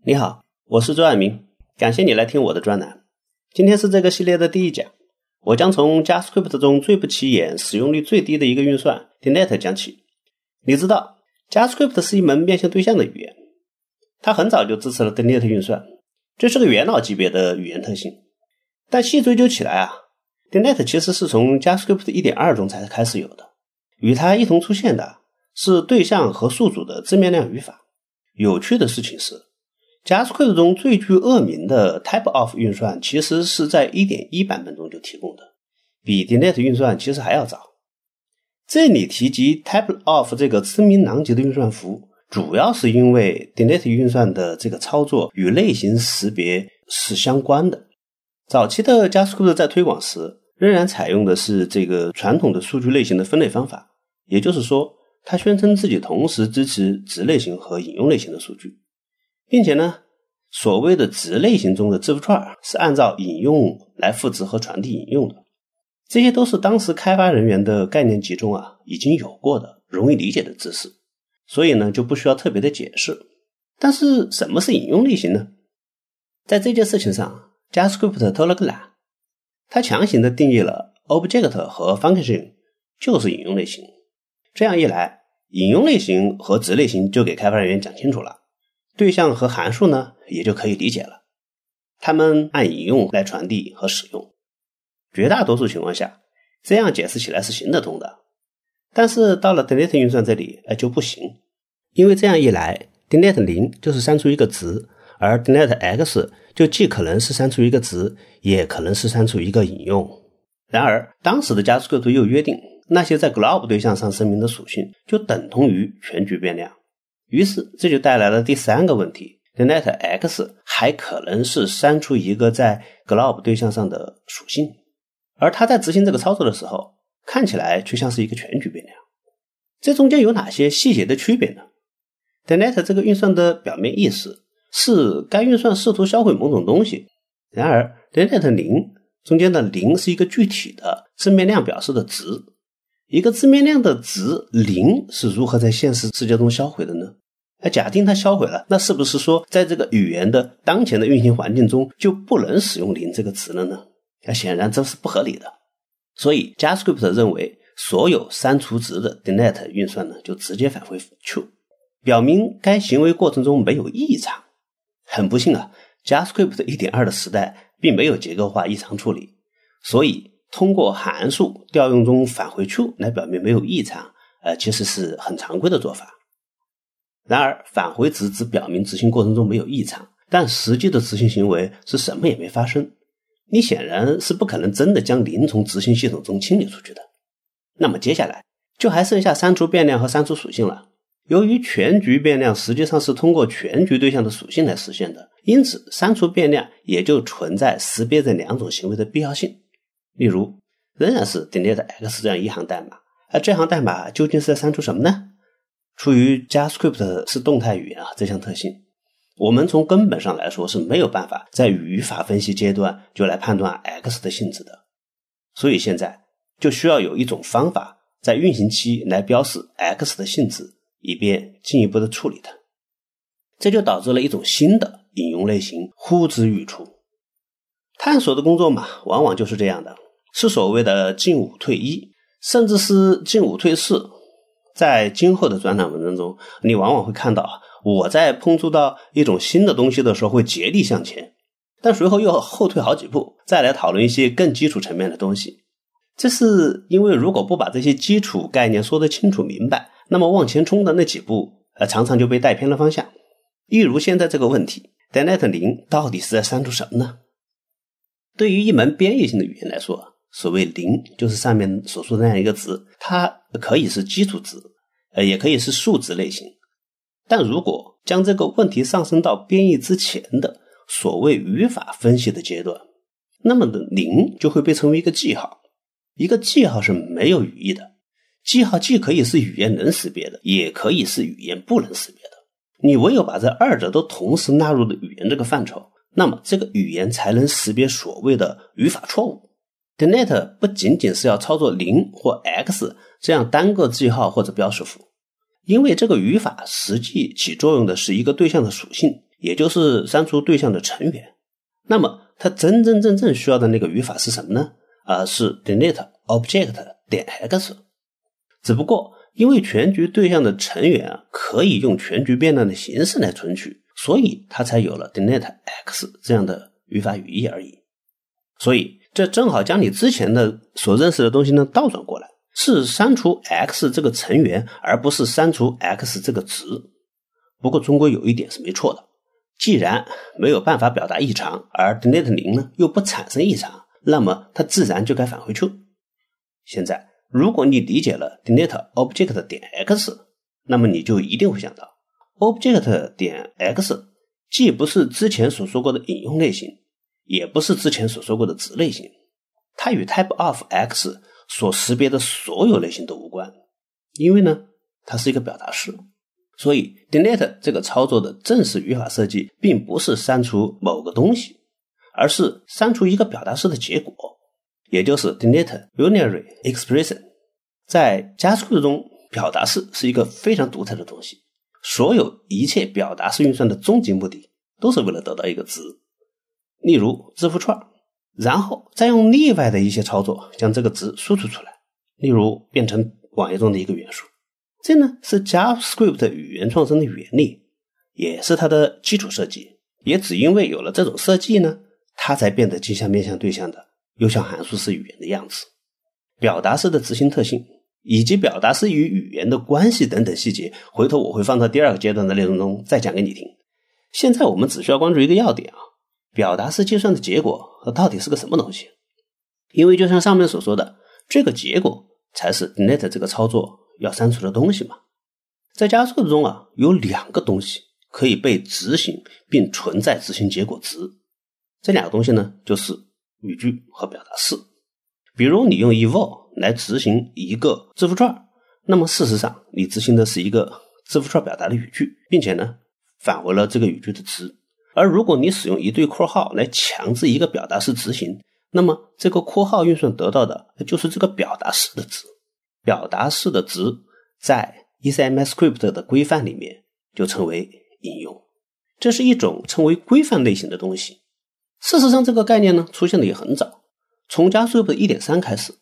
你好，我是周爱明，感谢你来听我的专栏。今天是这个系列的第一讲，我将从 JavaScript 中最不起眼、使用率最低的一个运算 Dinet 讲起。你知道 JavaScript 是一门面向对象的语言，它很早就支持了 Dinet 运算，这是个元老级别的语言特性。但细追究起来Dinet 其实是从 JavaScript 1.2 中才开始有的，与它一同出现的是对象和宿主的字面量语法。有趣的事情是JavaScript 中最具恶名的 typeof 运算其实是在 1.1 版本中就提供的，比 Dinet 运算其实还要早。这里提及 typeof 这个知名狼藉的运算符，主要是因为 Dinet 运算的这个操作与类型识别是相关的。早期的 JavaScript 在推广时仍然采用的是这个传统的数据类型的分类方法，也就是说它宣称自己同时支持值类型和引用类型的数据，并且呢，所谓的值类型中的字符串是按照引用来赋值和传递引用的。这些都是当时开发人员的概念集中已经有过的容易理解的知识，所以呢就不需要特别的解释。但是什么是引用类型呢？在这件事情上 JavaScript 偷了个懒，它强行的定义了 Object 和 Function 就是引用类型。这样一来，引用类型和值类型就给开发人员讲清楚了，对象和函数呢也就可以理解了，它们按引用来传递和使用。绝大多数情况下这样解释起来是行得通的，但是到了 Dinet 运算这里就不行，因为这样一来 Dinet 0就是删除一个值，而 Dinet X 就既可能是删除一个值，也可能是删除一个引用。然而当时的 JavaScript 又约定那些在 glob 对象上声明的属性就等同于全局变量，于是这就带来了第三个问题， Dinet X 还可能是删除一个在 glob 对象上的属性，而它在执行这个操作的时候看起来却像是一个全局变量。这中间有哪些细节的区别呢？ Dinet 这个运算的表面意思是该运算试图销毁某种东西，然而 Dinet 0中间的0是一个具体的字面量表示的值，一个字面量的值0是如何在现实世界中销毁的呢？假定它销毁了，那是不是说在这个语言的当前的运行环境中就不能使用0这个值了呢？显然这是不合理的。所以 JavaScript 认为所有删除值的 Dinet 运算呢就直接返回 true， 表明该行为过程中没有异常。很不幸JavaScript 1.2 的时代并没有结构化异常处理，所以通过函数调用中返回 true 来表明没有异常其实是很常规的做法。然而返回值只表明执行过程中没有异常，但实际的执行行为是什么也没发生，你显然是不可能真的将0从执行系统中清理出去的。那么接下来就还剩下删除变量和删除属性了。由于全局变量实际上是通过全局对象的属性来实现的，因此删除变量也就存在识别这两种行为的必要性。例如仍然是 Dinet X 这样一行代码，而这行代码究竟是在删除什么呢？出于 JavaScript 是动态语言这项特性，我们从根本上来说是没有办法在语法分析阶段就来判断 X 的性质的，所以现在就需要有一种方法在运行期来标示 X 的性质，以便进一步的处理它。这就导致了一种新的引用类型呼之欲出。探索的工作嘛，往往就是这样的，是所谓的进5退1，甚至是进5退4。在今后的专栏文章中，你往往会看到我在碰触到一种新的东西的时候会竭力向前，但随后又后退好几步，再来讨论一些更基础层面的东西。这是因为如果不把这些基础概念说得清楚明白，那么往前冲的那几步常常就被带偏了方向。例如现在这个问题， Dinet 0到底是在删除什么呢？对于一门编译性的语言来说，所谓0就是上面所说的那样一个值，它可以是基础值也可以是数值类型。但如果将这个问题上升到编译之前的所谓语法分析的阶段，那么的0就会被称为一个记号。一个记号是没有语义的，记号既可以是语言能识别的，也可以是语言不能识别的。你唯有把这二者都同时纳入了语言这个范畴，那么这个语言才能识别所谓的语法错误。Dinet 不仅仅是要操作0或 X 这样单个记号或者标识符，因为这个语法实际起作用的是一个对象的属性， 也就是删除对象的成员。那么它真正需要的那个语法是什么呢？是 delete object.x。 只不过因为全局对象的成员可以用全局变量的形式来存取，所以它才有了 delete x 这样的语法语义而已。所以这正好将你之前的所认识的东西呢倒转过来，是删除 x 这个成员，而不是删除 x 这个值。不过终归有一点是没错的，既然没有办法表达异常，而 delete 0呢又不产生异常，那么它自然就该返回 true。 现在如果你理解了 delete object.x， 那么你就一定会想到 object.x 既不是之前所说过的引用类型，也不是之前所说过的值类型，它与 typeOfX 所识别的所有类型都无关，因为呢它是一个表达式。所以 delete 这个操作的正式语法设计并不是删除某个东西，而是删除一个表达式的结果，也就是 delete unary expression。 在 JavaScript 中，表达式是一个非常独特的东西，所有一切表达式运算的终极目的都是为了得到一个值，例如字符串，然后再用例外的一些操作将这个值输出出来，例如变成网页中的一个元素。这呢是 JavaScript 语言创生的原理，也是它的基础设计。也只因为有了这种设计呢，它才变得既像面向对象的，又像函数式语言的样子。表达式的执行特性以及表达式与语言的关系等等细节，回头我会放到第二个阶段的内容中再讲给你听。现在我们只需要关注一个要点表达式计算的结果到底是个什么东西。因为就像上面所说的，这个结果才是 delete 这个操作要删除的东西嘛。在 JavaScript 中有两个东西可以被执行并存在执行结果值，这两个东西呢就是语句和表达式。比如你用 eval 来执行一个字符串，那么事实上你执行的是一个字符串表达的语句，并且呢返回了这个语句的值。而如果你使用一对括号来强制一个表达式执行，那么这个括号运算得到的就是这个表达式的值。表达式的值在 ECMAScript 的规范里面就称为引用，这是一种称为规范类型的东西。事实上这个概念呢出现的也很早，从 JavaScript 1.3 开始，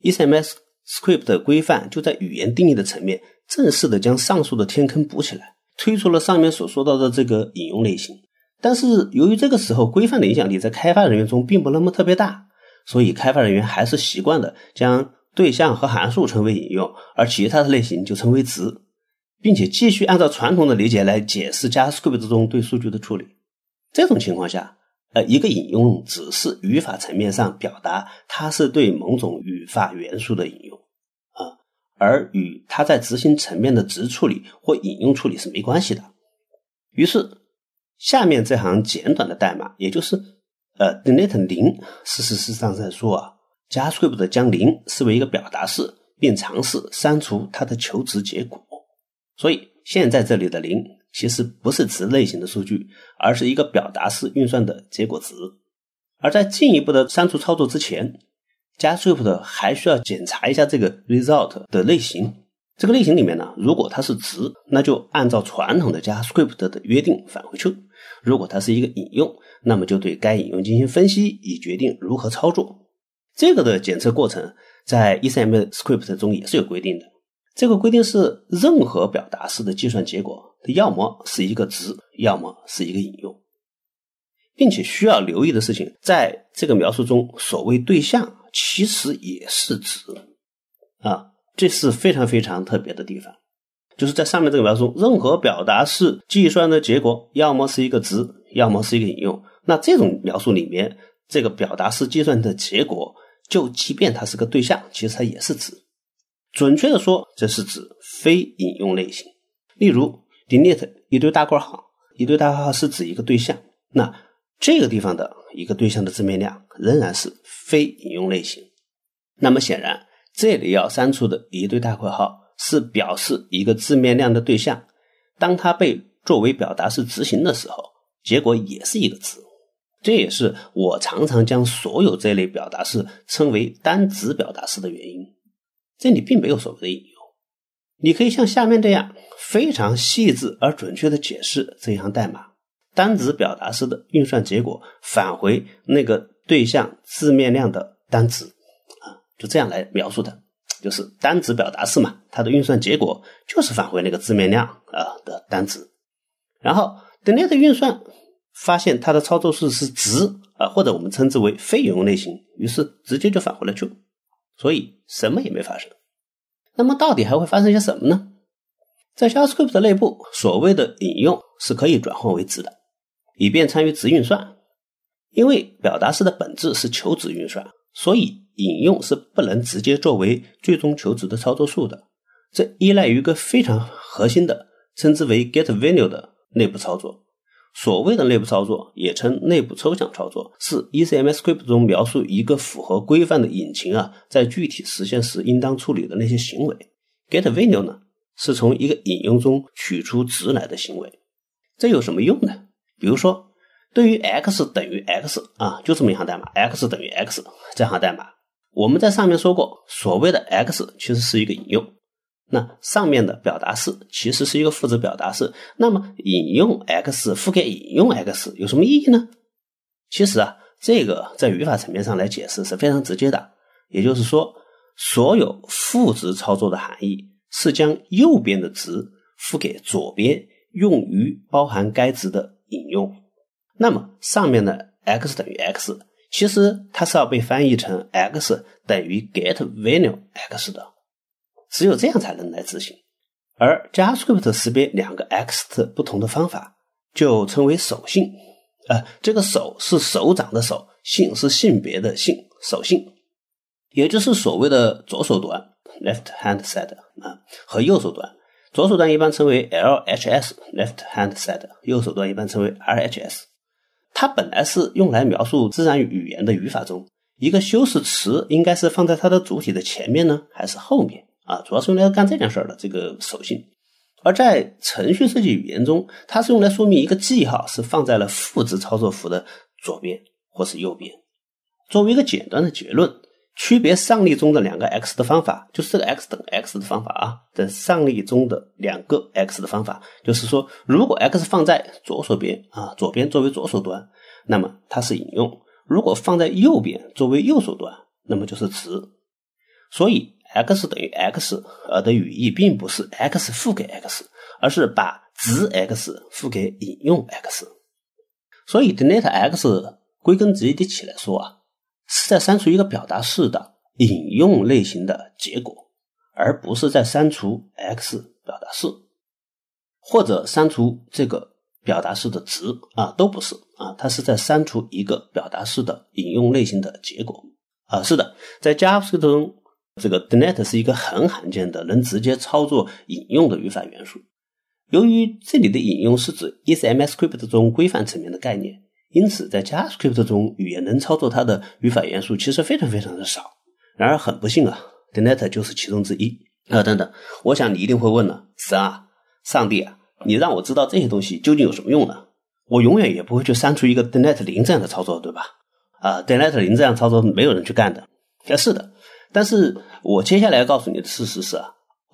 ECMAScript 的规范就在语言定义的层面正式的将上述的天坑补起来，推出了上面所说到的这个引用类型。但是由于这个时候规范的影响力在开发人员中并不那么特别大，所以开发人员还是习惯的将对象和函数称为引用，而其他的类型就称为值，并且继续按照传统的理解来解释 JavaScript 中对数据的处理。这种情况下一个引用只是语法层面上表达它是对某种语法元素的引用而与它在执行层面的值处理或引用处理是没关系的。于是下面这行简短的代码，也就是delete 0，事实上在说JavaScript 将0视为一个表达式，并尝试删除它的求值结果。所以现在这里的0其实不是值类型的数据，而是一个表达式运算的结果值。而在进一步的删除操作之前， JavaScript 还需要检查一下这个 result 的类型。这个类型里面呢，如果它是值，那就按照传统的 JavaScript 的约定返回 true。 如果它是一个引用，那么就对该引用进行分析，以决定如何操作。这个的检测过程在 ECMAScript 中也是有规定的。这个规定是任何表达式的计算结果它要么是一个值，要么是一个引用。并且需要留意的事情，在这个描述中所谓对象其实也是值这是非常非常特别的地方。就是在上面这个描述，任何表达式计算的结果要么是一个值，要么是一个引用。那这种描述里面，这个表达式计算的结果就即便它是个对象，其实它也是值。准确的说，这是指非引用类型。例如 delete 一堆大括号，一堆大括号是指一个对象，那这个地方的一个对象的字面量仍然是非引用类型。那么显然这里要删除的一堆大括号是表示一个字面量的对象，当它被作为表达式执行的时候，结果也是一个值。这也是我常常将所有这类表达式称为单值表达式的原因。这里并没有所谓的引用。你可以像下面这样非常细致而准确地解释这一行代码。 单值表达式的运算结果返回那个对象字面量的单值就这样来描述的，就是单值表达式嘛，它的运算结果就是返回那个字面量的单值。然后 DNet 运算发现它的操作数是值或者我们称之为非引用类型，于是直接就返回了 true， 所以什么也没发生。那么到底还会发生些什么呢？在 JavaScript 的内部，所谓的引用是可以转换为值的，以便参与值运算。因为表达式的本质是求值运算，所以引用是不能直接作为最终求值的操作数的。这依赖于一个非常核心的称之为 getValue 的内部操作。所谓的内部操作也称内部抽象操作，是 ECMAScript 中描述一个符合规范的引擎在具体实现时应当处理的那些行为。getValue 呢，是从一个引用中取出值来的行为。这有什么用呢？比如说对于 x 等于 x 就这么一行代码 x 等于 x 这行代码，我们在上面说过，所谓的 x 其实是一个引用，那上面的表达式其实是一个赋值表达式，那么引用 x 赋给引用 x 有什么意义呢？其实这个在语法层面上来解释是非常直接的，也就是说所有赋值操作的含义是将右边的值赋给左边用于包含该值的引用。那么上面的 x 等于 x 其实它是要被翻译成 x 等于 getValue x 的，只有这样才能来执行。而 JavaScript 识别两个 x 的不同的方法就称为手性这个手是手掌的手，性是性别的性，手性，也就是所谓的左手端 left hand side 和右手端，左手端一般称为 LHS left hand side， 右手端一般称为 RHS。它本来是用来描述自然语言的语法中，一个修饰词应该是放在它的主体的前面呢，还是后面主要是用来干这件事的这个手性。而在程序设计语言中，它是用来说明一个记号是放在了赋值操作符的左边或是右边。作为一个简单的结论，区别上例中的两个 x 的方法，就是这个 x 等于 x 的方法在上例中的两个 x 的方法，就是说如果 x 放在左手边左边作为左手端，那么它是引用；如果放在右边作为右手端，那么就是值。所以 x 等于 x 的语义并不是 x 赋给 x， 而是把值 x 赋给引用 x。所以 DNet x 归根结底起来说是在删除一个表达式的引用类型的结果，而不是在删除 x 表达式或者删除这个表达式的值都不是它是在删除一个表达式的引用类型的结果是的，在 JavaScript 中这个 DNet 是一个很罕见的能直接操作引用的语法元素。由于这里的引用是指 ECMAScript 中规范层面的概念，因此在 JavaScript 中语言能操作它的语法元素其实非常非常的少。然而很不幸DNet 就是其中之一等等，我想你一定会问了，神上帝你让我知道这些东西究竟有什么用呢？我永远也不会去删除一个 DNet 0这样的操作，对吧DNet 0这样操作没有人去干的是的，但是我接下来要告诉你的事实是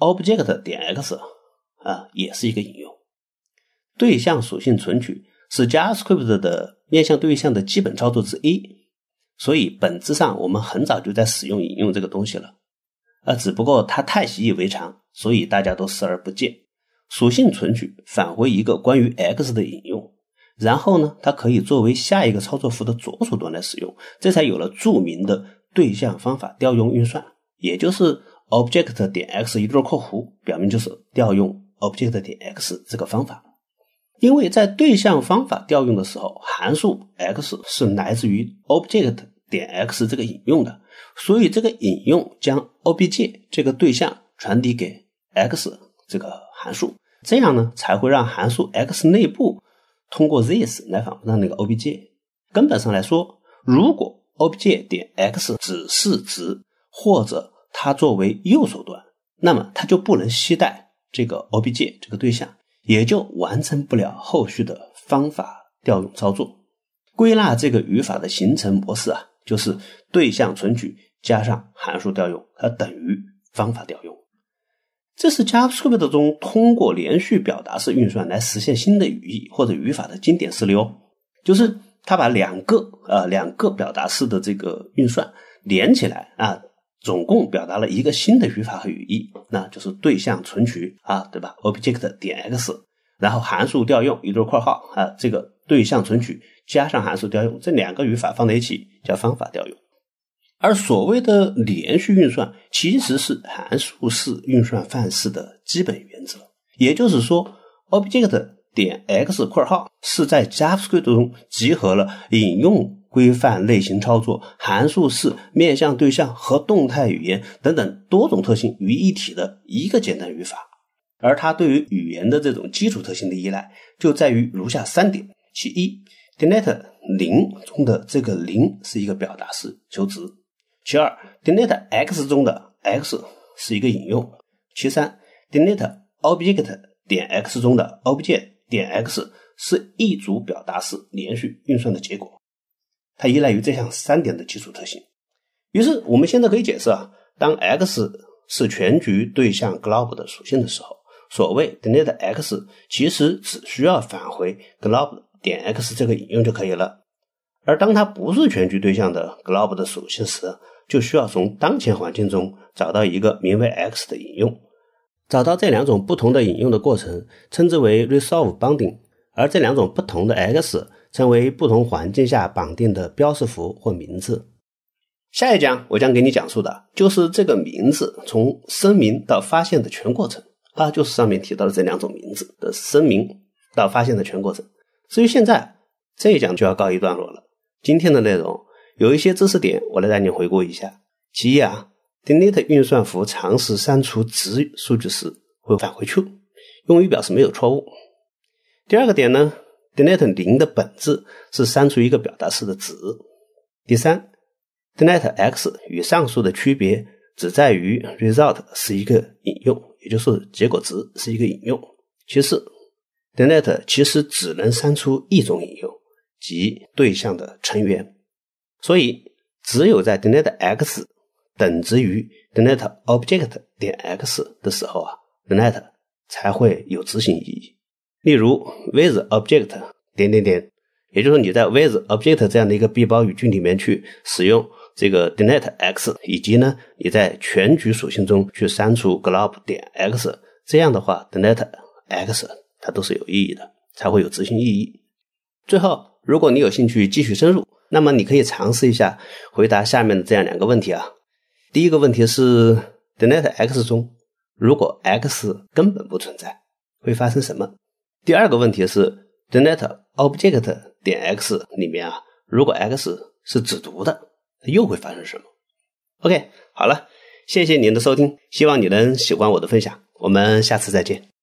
Object.x也是一个引用。对象属性存取是 JavaScript 的面向对象的基本操作之一，所以本质上我们很早就在使用引用这个东西了只不过它太习以为常，所以大家都视而不见。属性存取返回一个关于 x 的引用，然后呢它可以作为下一个操作符的左手端来使用，这才有了著名的对象方法调用运算，也就是 Object.x 一对括弧，表明就是调用 Object.x 这个方法。因为在对象方法调用的时候，函数 x 是来自于 Object.x 这个引用的，所以这个引用将 obj 这个对象传递给 x 这个函数，这样呢才会让函数 x 内部通过 this 来访问到那个 obj。 根本上来说，如果 Object.x 只是值，或者它作为右手端，那么它就不能携带这个 obj 这个对象，也就完成不了后续的方法调用操作。归纳这个语法的形成模式就是对象存取加上函数调用，它等于方法调用。 这是 JavaScript 中通过连续表达式运算来实现新的语义或者语法的经典事例哦。就是它把两个表达式的这个运算连起来啊，总共表达了一个新的语法和语义，那就是对象存取啊，对吧 ？object 点 x， 然后函数调用一对括号啊，这个对象存取加上函数调用，这两个语法放在一起叫方法调用。而所谓的连续运算其实是函数式运算范式的基本原则，也就是说 object 点 x 括号是在 JavaScript 中集合了引用规范类型操作、函数式、面向对象和动态语言等等多种特性于一体的一个简单语法。而它对于语言的这种基础特性的依赖就在于如下3点。其一， delete 0中的这个0是一个表达式求值。其二， delete x 中的 x 是一个引用。其三， delete object 点 x 中的 object 点 x 是一组表达式连续运算的结果。它依赖于这项3点的基础特性。于是我们现在可以解释啊，当 x 是全局对象 glob 的属性的时候，所谓 delete x 其实只需要返回 glob 点 x 这个引用就可以了。而当它不是全局对象的 glob 的属性时，就需要从当前环境中找到一个名为 x 的引用。找到这两种不同的引用的过程称之为 resolve bounding， 而这两种不同的 x 称为不同环境下绑定的标识符或名字。下一讲我将给你讲述的就是这个名字从声明到发现的全过程啊，就是上面提到的这两种名字的声明到发现的全过程。至于现在这一讲就要告一段落了。今天的内容有一些知识点我来带你回顾一下。其一啊， delete 运算符尝试删除值数据时会返回 true， 用于表示没有错误。第二个点呢， delete 0的本质是删除一个表达式的值。第三， delete x 与上述的区别只在于 result 是一个引用，也就是结果值是一个引用。其次， delete 其实只能删除一种引用，即对象的成员。所以只有在 delete x 等值于 delete object 点 x 的时候啊， delete 才会有执行意义。例如 with object 点点点，也就是你在 with object 这样的一个闭包语句里面去使用这个 delete x， 以及呢你在全局属性中去删除 glob 点 x， 这样的话 delete x 它都是有意义的，才会有执行意义。最后，如果你有兴趣继续深入，那么你可以尝试一下回答下面的这样2个问题啊。第一个问题是 delete x 中如果 x 根本不存在会发生什么？第二个问题是 delete object 点 x 里面啊，如果 x 是只读的又会发生什么？ OK， 好了，谢谢您的收听，希望你能喜欢我的分享，我们下次再见。